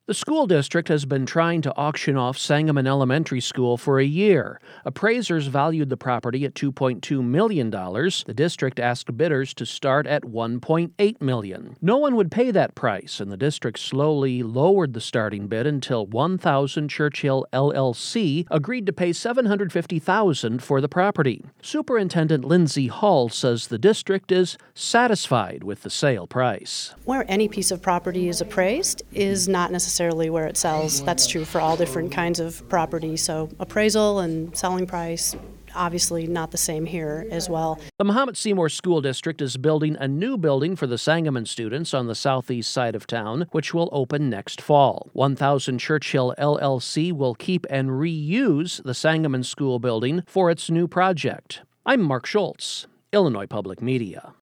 The school district has been trying to auction off Sangamon Elementary School for a year. Appraisers valued the property at $2.2 million. The district asked bidders to start at $1.8 million. No one would pay that price, and the district slowly lowered the starting bid until 1000 Churchill LLC agreed to pay $750,000 for the property. Superintendent Lindsay Hall says the district is satisfied with the sale price. Where any piece of property is appraised is not necessarily where it sells. That's true for all different kinds of property. So appraisal and selling price, obviously not the same here as well. The Mahomet Seymour School District is building a new building for the Sangamon students on the southeast side of town, which will open next fall. 1000 Churchill LLC will keep and reuse the Sangamon School building for its new project. I'm Mark Schultz, Illinois Public Media.